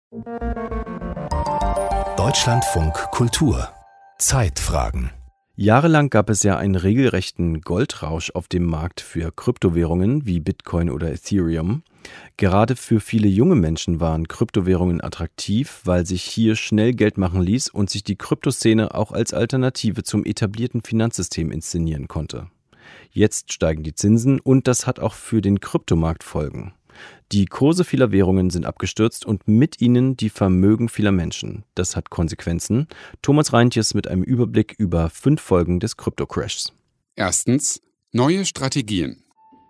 Deutschlandfunk Kultur Zeitfragen. Jahrelang gab es ja einen regelrechten Goldrausch auf dem Markt für Kryptowährungen wie Bitcoin oder Ethereum. Gerade für viele junge Menschen waren Kryptowährungen attraktiv, weil sich hier schnell Geld machen ließ und sich die Kryptoszene auch als Alternative zum etablierten Finanzsystem inszenieren konnte. Jetzt steigen die Zinsen und das hat auch für den Kryptomarkt Folgen. Die Kurse vieler Währungen sind abgestürzt und mit ihnen die Vermögen vieler Menschen. Das hat Konsequenzen. Thomas Reintjes mit einem Überblick über 5 Folgen des Krypto-Crashs. Erstens, neue Strategien.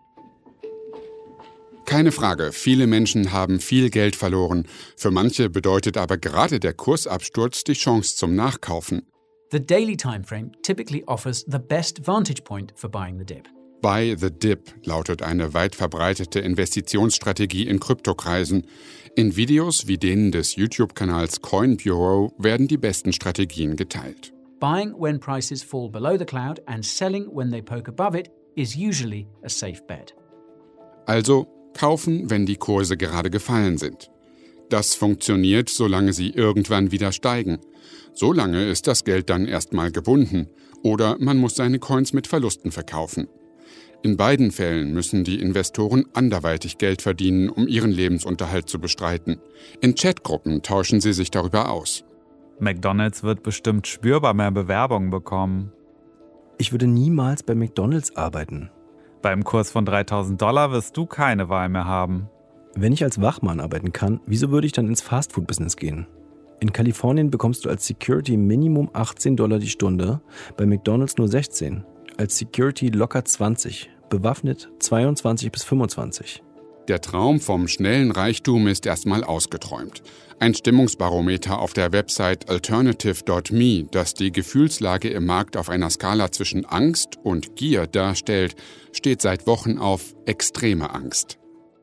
Keine Frage, viele Menschen haben viel Geld verloren. Für manche bedeutet aber gerade der Kursabsturz die Chance zum Nachkaufen. The daily timeframe typically offers the best vantage point for buying the dip. Buy the Dip lautet eine weit verbreitete Investitionsstrategie in Kryptokreisen. In Videos wie denen des YouTube-Kanals Coin Bureau werden die besten Strategien geteilt. Buying when prices fall below the cloud and selling when they poke above it is usually a safe bet. Also kaufen, wenn die Kurse gerade gefallen sind. Das funktioniert, solange sie irgendwann wieder steigen. Solange ist das Geld dann erstmal gebunden. Oder man muss seine Coins mit Verlusten verkaufen. In beiden Fällen müssen die Investoren anderweitig Geld verdienen, um ihren Lebensunterhalt zu bestreiten. In Chatgruppen tauschen sie sich darüber aus. McDonald's wird bestimmt spürbar mehr Bewerbungen bekommen. Ich würde niemals bei McDonald's arbeiten. Beim Kurs von $3.000 wirst du keine Wahl mehr haben. Wenn ich als Wachmann arbeiten kann, wieso würde ich dann ins Fastfood-Business gehen? In Kalifornien bekommst du als Security Minimum $18 die Stunde, bei McDonald's nur 16. Als Security locker 20, bewaffnet 22 bis 25. Der Traum vom schnellen Reichtum ist erstmal ausgeträumt. Ein Stimmungsbarometer auf der Website alternative.me, das die Gefühlslage im Markt auf einer Skala zwischen Angst und Gier darstellt, steht seit Wochen auf extreme Angst.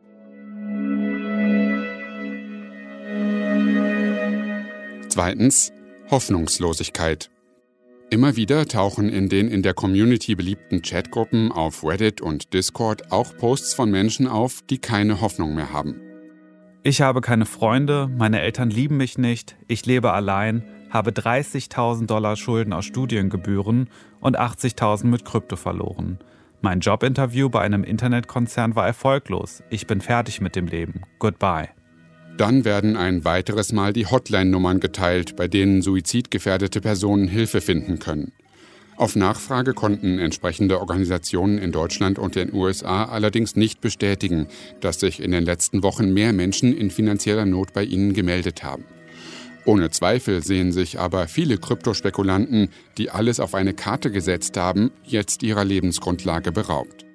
Zweitens, Hoffnungslosigkeit. Immer wieder tauchen in den in der Community beliebten Chatgruppen auf Reddit und Discord auch Posts von Menschen auf, die keine Hoffnung mehr haben. Ich habe keine Freunde, meine Eltern lieben mich nicht, ich lebe allein, habe $30.000 Schulden aus Studiengebühren und 80.000 mit Krypto verloren. Mein Jobinterview bei einem Internetkonzern war erfolglos. Ich bin fertig mit dem Leben. Goodbye. Dann werden ein weiteres Mal die Hotline-Nummern geteilt, bei denen suizidgefährdete Personen Hilfe finden können. Auf Nachfrage konnten entsprechende Organisationen in Deutschland und den USA allerdings nicht bestätigen, dass sich in den letzten Wochen mehr Menschen in finanzieller Not bei ihnen gemeldet haben. Ohne Zweifel sehen sich aber viele Kryptospekulanten, die alles auf eine Karte gesetzt haben, jetzt ihrer Lebensgrundlage beraubt.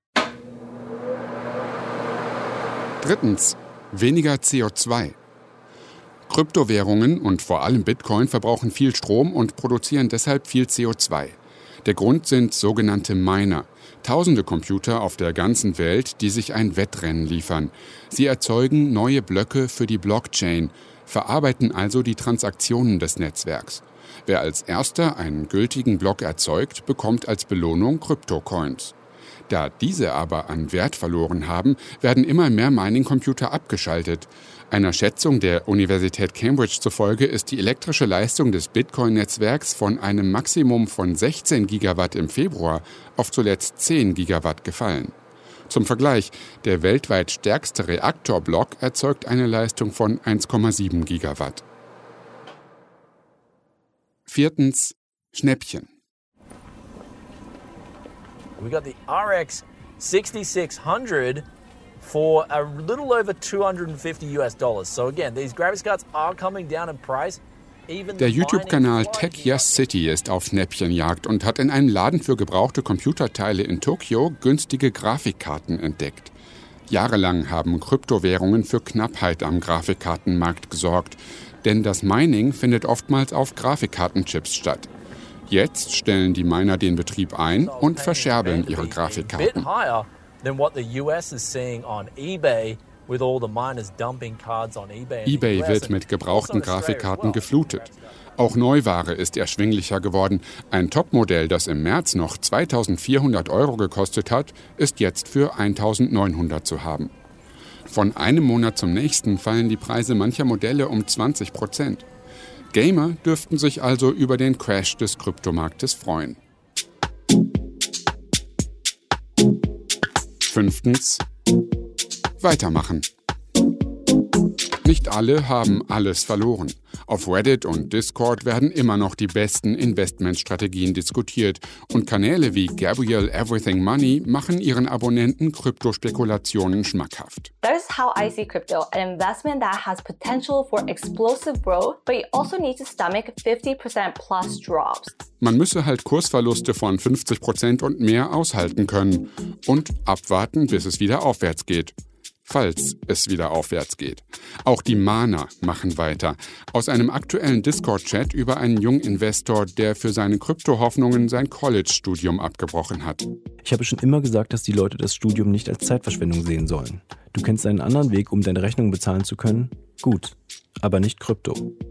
Drittens. Weniger CO2. Kryptowährungen und vor allem Bitcoin verbrauchen viel Strom und produzieren deshalb viel CO2. Der Grund sind sogenannte Miner, tausende Computer auf der ganzen Welt, die sich ein Wettrennen liefern. Sie erzeugen neue Blöcke für die Blockchain, verarbeiten also die Transaktionen des Netzwerks. Wer als erster einen gültigen Block erzeugt, bekommt als Belohnung Kryptocoins. Da diese aber an Wert verloren haben, werden immer mehr Mining-Computer abgeschaltet. Einer Schätzung der Universität Cambridge zufolge ist die elektrische Leistung des Bitcoin-Netzwerks von einem Maximum von 16 Gigawatt im Februar auf zuletzt 10 Gigawatt gefallen. Zum Vergleich, der weltweit stärkste Reaktorblock erzeugt eine Leistung von 1,7 Gigawatt. Viertens, Schnäppchen. We got the RX 6600 for a little over $250. So again, these graphics cards are coming down in price. Der YouTube-Kanal Tech Yes City ist auf Schnäppchenjagd und hat in einem Laden für gebrauchte Computerteile in Tokio günstige Grafikkarten entdeckt. Jahrelang haben Kryptowährungen für Knappheit am Grafikkartenmarkt gesorgt, denn das Mining findet oftmals auf Grafikkartenchips statt. Jetzt stellen die Miner den Betrieb ein und verscherbeln ihre Grafikkarten. eBay wird mit gebrauchten Grafikkarten geflutet. Auch Neuware ist erschwinglicher geworden. Ein Topmodell, das im März noch 2.400 € gekostet hat, ist jetzt für 1.900 zu haben. Von einem Monat zum nächsten fallen die Preise mancher Modelle um 20%. Gamer dürften sich also über den Crash des Kryptomarktes freuen. 5. Weitermachen. Nicht alle haben alles verloren. Auf Reddit und Discord werden immer noch die besten Investmentstrategien diskutiert und Kanäle wie Gabriel Everything Money machen ihren Abonnenten Kryptospekulationen schmackhaft. That is how I see crypto, an investment that has potential for explosive growth, but you also need to stomach 50% plus drops. Man müsse halt Kursverluste von 50% und mehr aushalten können und abwarten, bis es wieder aufwärts geht. Falls es wieder aufwärts geht. Auch die Mana machen weiter. Aus einem aktuellen Discord-Chat über einen jungen Investor, der für seine Kryptohoffnungen sein College-Studium abgebrochen hat. Ich habe schon immer gesagt, dass die Leute das Studium nicht als Zeitverschwendung sehen sollen. Du kennst einen anderen Weg, um deine Rechnung bezahlen zu können? Gut, aber nicht Krypto.